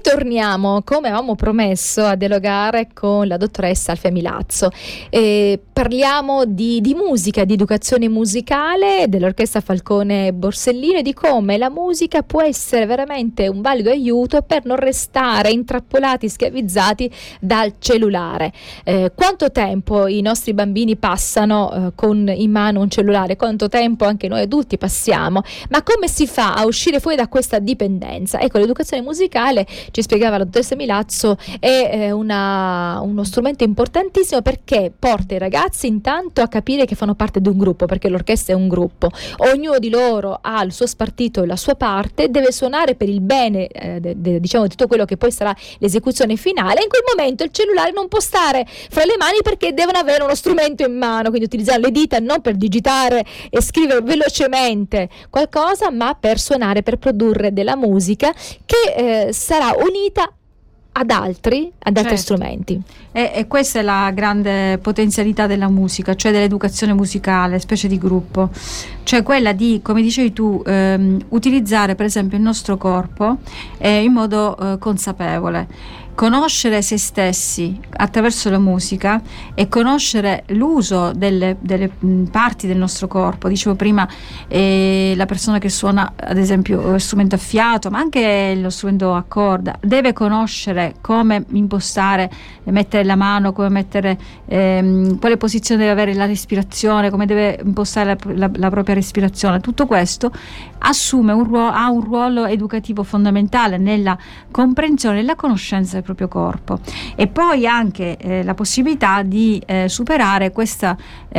Torniamo, come avevamo promesso, a dialogare con la dottoressa Alfia Milazzo. Parliamo di musica, di educazione musicale dell'Orchestra Falcone Borsellino e di come la musica può essere veramente un valido aiuto per non restare intrappolati, schiavizzati dal cellulare. Quanto tempo i nostri bambini passano con in mano un cellulare? Quanto tempo anche noi adulti passiamo? Ma come si fa a uscire fuori da questa dipendenza? Ecco, l'educazione musicale, ci spiegava la dottoressa Milazzo, è uno strumento importantissimo perché porta i ragazzi intanto a capire che fanno parte di un gruppo, perché l'orchestra è un gruppo, ognuno di loro ha il suo spartito e la sua parte, deve suonare per il bene diciamo di tutto quello che poi sarà l'esecuzione finale. In quel momento il cellulare non può stare fra le mani perché devono avere uno strumento in mano, quindi utilizzare le dita non per digitare e scrivere velocemente qualcosa, ma per suonare, per produrre della musica che sarà unita ad altri certo. strumenti. E questa è la grande potenzialità della musica, cioè dell'educazione musicale, specie di gruppo, cioè quella di, come dicevi tu, utilizzare per esempio il nostro corpo in modo consapevole, conoscere se stessi attraverso la musica e conoscere l'uso delle parti del nostro corpo. Dicevo prima, la persona che suona ad esempio lo strumento a fiato, ma anche lo strumento a corda, deve conoscere come impostare, mettere la mano, come mettere, quale posizione deve avere la respirazione, come deve impostare la propria respirazione. Tutto questo assume ha un ruolo educativo fondamentale nella comprensione e la conoscenza del proprio corpo, e poi anche la possibilità di superare questa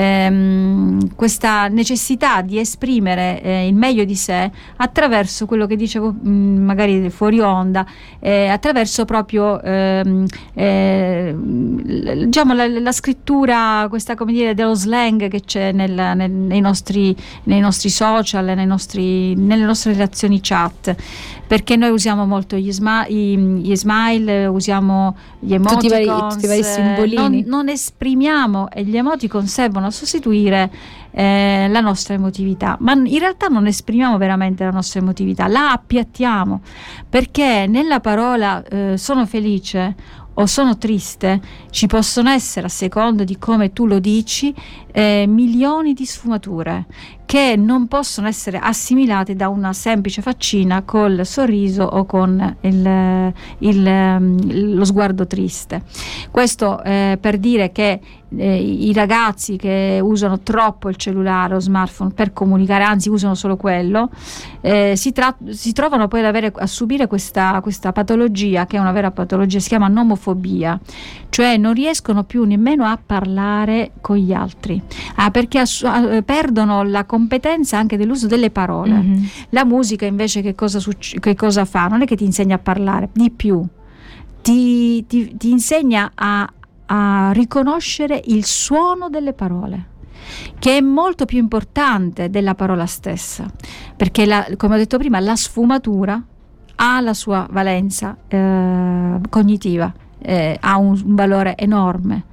necessità di esprimere il meglio di sé attraverso quello che dicevo magari fuori onda, attraverso proprio diciamo la scrittura, questa, come dire, dello slang che c'è nei nostri social, nelle nostre relazioni chat, perché noi usiamo molto gli smile, usiamo gli emoticons, tutti i vari simbolini. Non esprimiamo, e gli emoticon servono a sostituire la nostra emotività, ma in realtà non esprimiamo veramente la nostra emotività, la appiattiamo, perché nella parola sono felice o sono triste ci possono essere, a seconda di come tu lo dici, milioni di sfumature che non possono essere assimilate da una semplice faccina col sorriso o con lo sguardo triste. Questo per dire che i ragazzi che usano troppo il cellulare o smartphone per comunicare, anzi usano solo quello, si trovano poi a subire questa patologia, che è una vera patologia, si chiama nomofobia, cioè non riescono più nemmeno a parlare con gli altri, perché perdono la competenza anche dell'uso delle parole. Mm-hmm. La musica invece che cosa fa? Non è che ti insegna a parlare, di più ti insegna a riconoscere il suono delle parole, che è molto più importante della parola stessa, perché come ho detto prima, la sfumatura ha la sua valenza cognitiva, ha un valore enorme.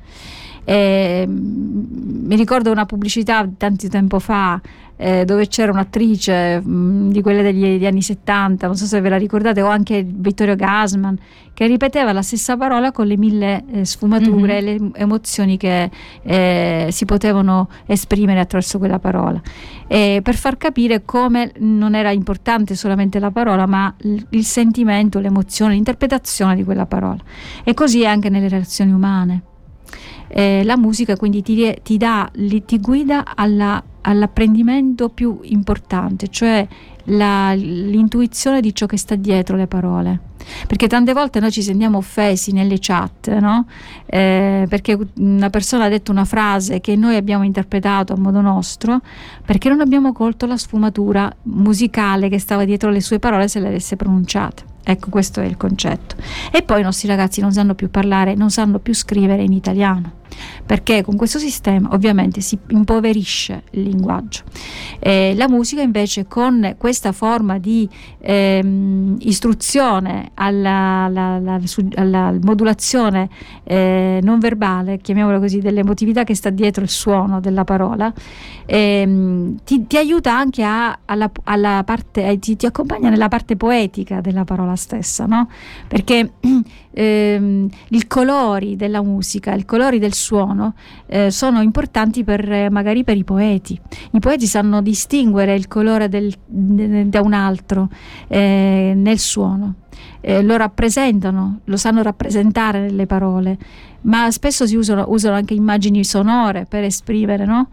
Mi ricordo una pubblicità tanto tempo fa dove c'era un'attrice di quelle degli anni 70, non so se ve la ricordate, o anche Vittorio Gassman, che ripeteva la stessa parola con le 1000 sfumature, le emozioni che si potevano esprimere attraverso quella parola, per far capire come non era importante solamente la parola, ma il sentimento, l'emozione, l'interpretazione di quella parola. E così anche nelle relazioni umane. La musica quindi ti guida all'apprendimento più importante, cioè l'intuizione di ciò che sta dietro le parole, perché tante volte noi ci sentiamo offesi nelle chat, no? Perché una persona ha detto una frase che noi abbiamo interpretato a modo nostro, perché non abbiamo colto la sfumatura musicale che stava dietro le sue parole se le avesse pronunciate. Ecco, questo è il concetto. E poi i nostri ragazzi non sanno più parlare, non sanno più scrivere in italiano. perché con questo sistema ovviamente si impoverisce il linguaggio. La musica invece, con questa forma di istruzione alla modulazione non verbale, chiamiamola così, dell'emotività che sta dietro il suono della parola, ti aiuta anche alla parte, ti accompagna nella parte poetica della parola stessa, no? Perché i colori della musica, i colori del suono sono importanti magari per i poeti. I poeti sanno distinguere il colore da un altro nel suono. Lo rappresentano, lo sanno rappresentare nelle parole, ma spesso si usano anche immagini sonore per esprimere, no?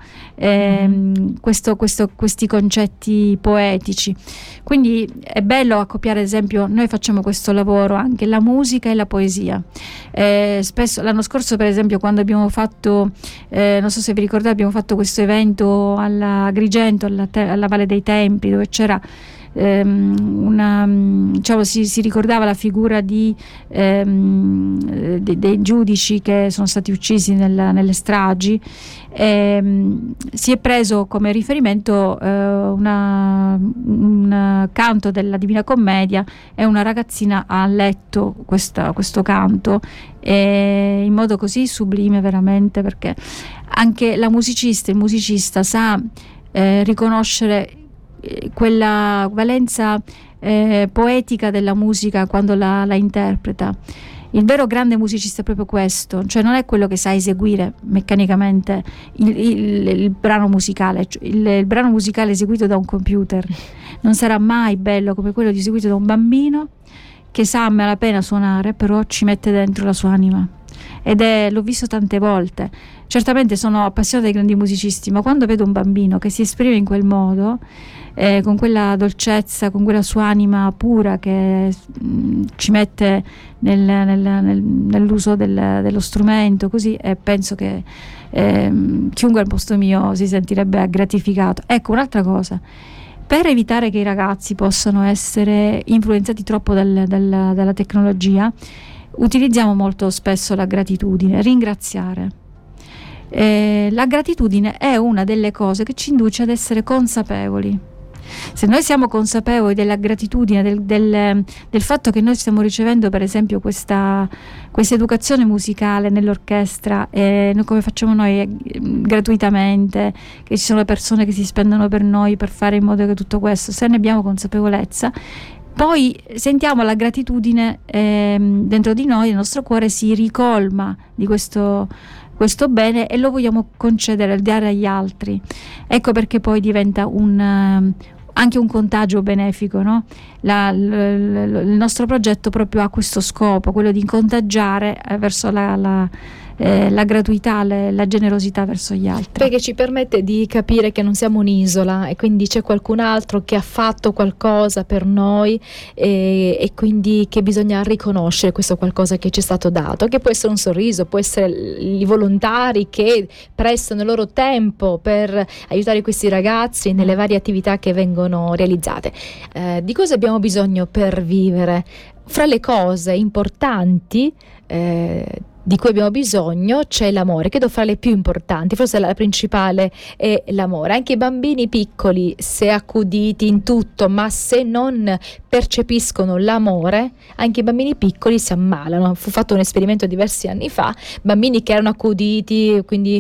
Questi concetti poetici. Quindi è bello accoppiare, ad esempio, noi facciamo questo lavoro anche la musica e la poesia. Spesso l'anno scorso, per esempio, quando abbiamo fatto, non so se vi ricordate, abbiamo fatto questo evento alla Agrigento, alla Valle dei Templi, dove c'era si ricordava la figura dei giudici che sono stati uccisi nelle stragi. Si è preso come riferimento un canto della Divina Commedia, e una ragazzina ha letto questo canto in modo così sublime, veramente, perché anche il musicista sa riconoscere quella valenza poetica della musica quando la interpreta. Il vero grande musicista è proprio questo, cioè non è quello che sa eseguire meccanicamente il brano musicale. Il brano musicale eseguito da un computer non sarà mai bello come quello eseguito da un bambino che sa a malapena suonare, però ci mette dentro la sua anima. L'ho visto tante volte. Certamente sono appassionata dei grandi musicisti, ma quando vedo un bambino che si esprime in quel modo, con quella dolcezza, con quella sua anima pura che ci mette nell'uso dello strumento, così, penso che chiunque al posto mio si sentirebbe gratificato. Ecco, un'altra cosa: per evitare che i ragazzi possano essere influenzati troppo dalla tecnologia, utilizziamo molto spesso la gratitudine, ringraziare. La gratitudine è una delle cose che ci induce ad essere consapevoli. Se noi siamo consapevoli della gratitudine, del fatto che noi stiamo ricevendo, per esempio, questa educazione musicale nell'orchestra, come facciamo noi gratuitamente, che ci sono le persone che si spendono per noi per fare in modo che tutto questo, se ne abbiamo consapevolezza, poi sentiamo la gratitudine dentro di noi, il nostro cuore si ricolma di questo bene e lo vogliamo concedere, dare agli altri. Ecco perché poi diventa anche un contagio benefico, no? Il nostro progetto proprio ha questo scopo, quello di contagiare verso la gratuità, la generosità verso gli altri. Perché ci permette di capire che non siamo un'isola e quindi c'è qualcun altro che ha fatto qualcosa per noi, e quindi che bisogna riconoscere questo qualcosa che ci è stato dato, che può essere un sorriso, può essere i volontari che prestano il loro tempo per aiutare questi ragazzi nelle varie attività che vengono realizzate. Di cosa abbiamo bisogno per vivere? Fra le cose importanti di cui abbiamo bisogno c'è l'amore, credo fra le più importanti, forse la principale è l'amore. Anche i bambini piccoli, se accuditi in tutto, ma se non percepiscono l'amore, anche i bambini piccoli si ammalano. Fu fatto un esperimento diversi anni fa, bambini che erano accuditi, quindi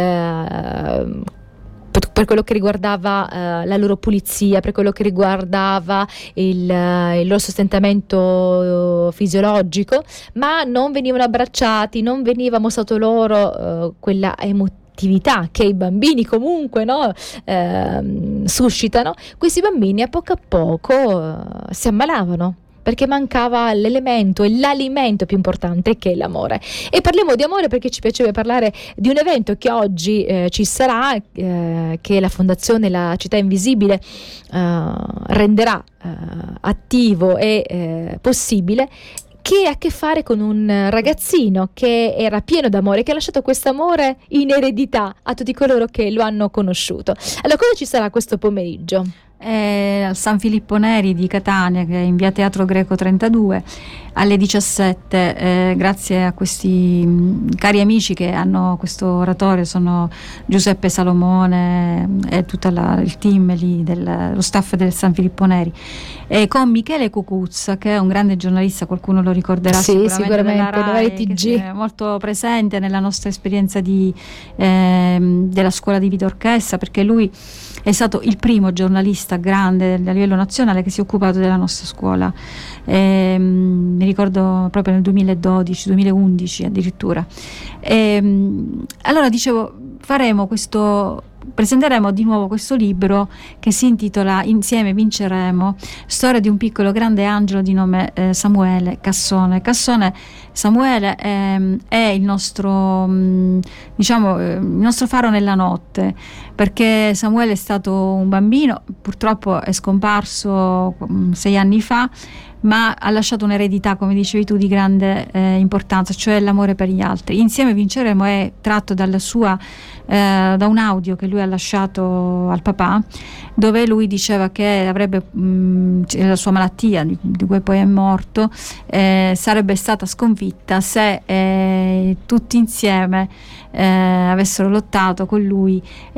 per quello che riguardava la loro pulizia, per quello che riguardava il loro sostentamento fisiologico, ma non venivano abbracciati, non veniva mostrato loro quella emotività che i bambini comunque suscitano. Questi bambini a poco si ammalavano, perché mancava l'elemento e l'alimento più importante, che è l'amore. E parliamo di amore perché ci piacerebbe parlare di un evento che oggi ci sarà, che la Fondazione La Città Invisibile renderà attivo e possibile, che ha a che fare con un ragazzino che era pieno d'amore, che ha lasciato questo amore in eredità a tutti coloro che lo hanno conosciuto. Allora, cosa ci sarà questo pomeriggio? al San Filippo Neri di Catania, che è in via Teatro Greco 32, alle 17, grazie a questi cari amici che hanno questo oratorio. Sono Giuseppe Salomone e tutto il team lì, lo staff del San Filippo Neri, e con Michele Cucuzza, che è un grande giornalista, qualcuno lo ricorderà sicuramente della Rai, che è molto presente nella nostra esperienza della scuola di vita orchestra, perché lui è stato il primo giornalista grande a livello nazionale che si è occupato della nostra scuola. Mi ricordo proprio nel 2012-2011 addirittura. Allora dicevo, presenteremo di nuovo questo libro che si intitola Insieme vinceremo, storia di un piccolo grande angelo di nome Samuele Cassone. Samuele è il nostro il nostro faro nella notte, perché Samuele è stato un bambino, purtroppo è scomparso 6 anni fa, ma ha lasciato un'eredità, come dicevi tu, di grande importanza, cioè l'amore per gli altri. Insieme vinceremo è tratto da un audio che lui ha lasciato al papà, dove lui diceva che avrebbe la sua malattia, di cui poi è morto, sarebbe stata sconfitta se tutti insieme avessero lottato con lui.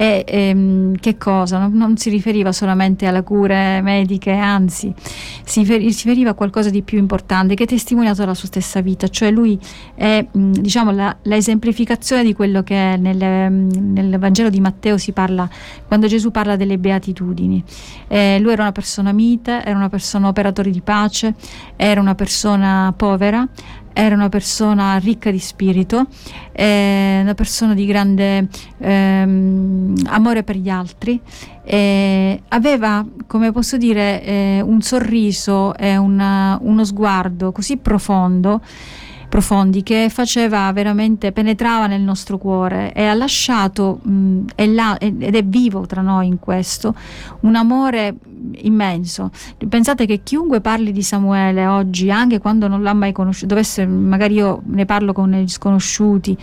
Che cosa? Non si riferiva solamente alle cure mediche, anzi si riferiva a qualcosa di più importante, che è testimoniato dalla sua stessa vita. Cioè lui è la esemplificazione di quello che nel Vangelo di Matteo si parla, quando Gesù parla delle beatitudini. Lui era una persona mite, era una persona operatore di pace, era una persona povera, era una persona ricca di spirito, una persona di grande amore per gli altri, aveva, come posso dire, un sorriso e uno sguardo così profondi, che faceva veramente, penetrava nel nostro cuore, e ha lasciato ed è vivo tra noi in questo, un amore immenso. Pensate che chiunque parli di Samuele oggi, anche quando non l'ha mai conosciuto, magari io ne parlo con gli sconosciuti,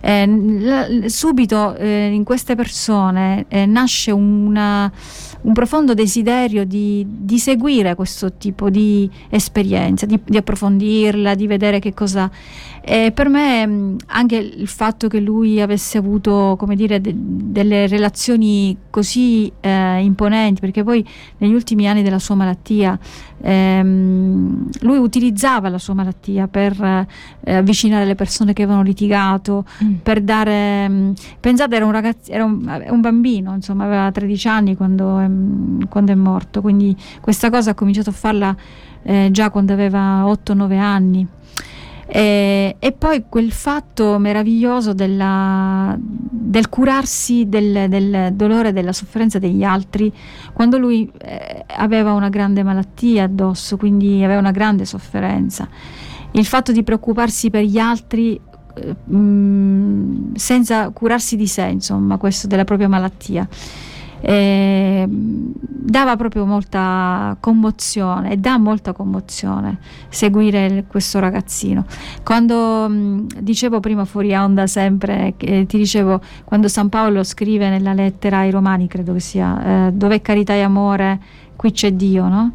subito in queste persone nasce un profondo desiderio di seguire questo tipo di esperienza, di approfondirla, di vedere che cosa. Per me anche il fatto che lui avesse avuto, come dire, delle relazioni così imponenti, perché poi negli ultimi anni della sua malattia lui utilizzava la sua malattia per avvicinare le persone che avevano litigato, per dare, pensate, era un ragazzo, era un bambino, insomma, aveva 13 anni quando è morto, quindi questa cosa ha cominciato a farla già quando aveva 8-9 anni. E poi quel fatto meraviglioso del curarsi del dolore, della sofferenza degli altri, quando lui aveva una grande malattia addosso, quindi aveva una grande sofferenza. Il fatto di preoccuparsi per gli altri senza curarsi di sé, insomma, questo della propria malattia. Dava proprio molta commozione, e dà molta commozione seguire questo ragazzino. Quando dicevo prima fuori onda, sempre ti dicevo, quando San Paolo scrive nella lettera ai Romani, credo che sia, dove è carità e amore, qui c'è Dio, no?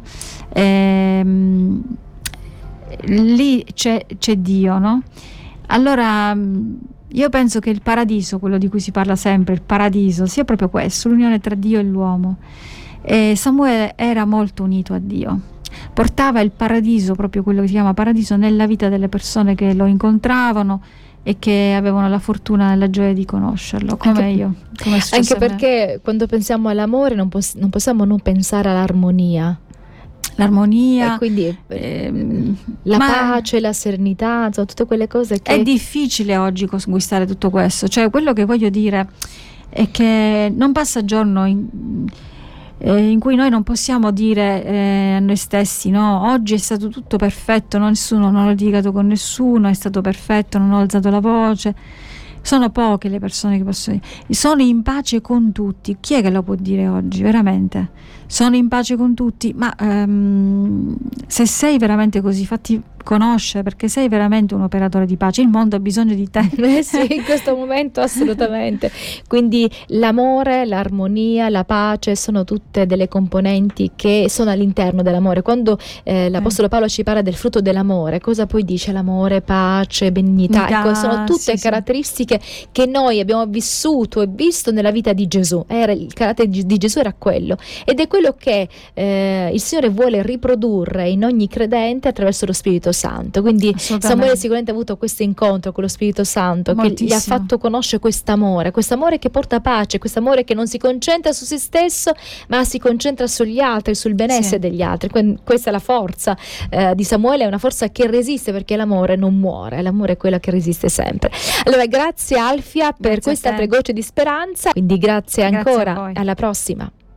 Lì c'è Dio, no? Allora io penso che il paradiso, quello di cui si parla sempre, il paradiso, sia proprio questo, l'unione tra Dio e l'uomo. E Samuele era molto unito a Dio, portava il paradiso, proprio quello che si chiama paradiso, nella vita delle persone che lo incontravano e che avevano la fortuna e la gioia di conoscerlo, come io. Anche perché quando pensiamo all'amore non possiamo non pensare all'armonia. L'armonia, e quindi la pace, la serenità, insomma, tutte quelle cose che è difficile oggi conquistare tutto questo. Cioè, quello che voglio dire è che non passa giorno in cui noi non possiamo dire a noi stessi: no, oggi è stato tutto perfetto, non ho litigato con nessuno, è stato perfetto, non ho alzato la voce. Sono poche le persone che possono dire sono in pace con tutti. Chi è che lo può dire oggi? Veramente sono in pace con tutti? Ma se sei veramente così, fatti conoscere, perché sei veramente un operatore di pace, il mondo ha bisogno di te. Sì, in questo momento assolutamente. Quindi l'amore, l'armonia, la pace sono tutte delle componenti che sono all'interno dell'amore. Quando l'Apostolo Paolo ci parla del frutto dell'amore, cosa poi dice? L'amore, pace, benignità, ecco, sono tutte caratteristiche che noi abbiamo vissuto e visto nella vita di Gesù. Il carattere di Gesù era quello, ed è quello che il Signore vuole riprodurre in ogni credente attraverso lo Spirito Santo. Quindi Samuele sicuramente ha avuto questo incontro con lo Spirito Santo, che gli ha fatto conoscere quest'amore che porta pace, quest'amore che non si concentra su se stesso, ma si concentra sugli altri, sul benessere degli altri. Questa è la forza di Samuele, è una forza che resiste, perché l'amore non muore, l'amore è quella che resiste sempre. Allora, grazie Alfia per queste altre gocce di speranza, quindi grazie ancora, alla prossima.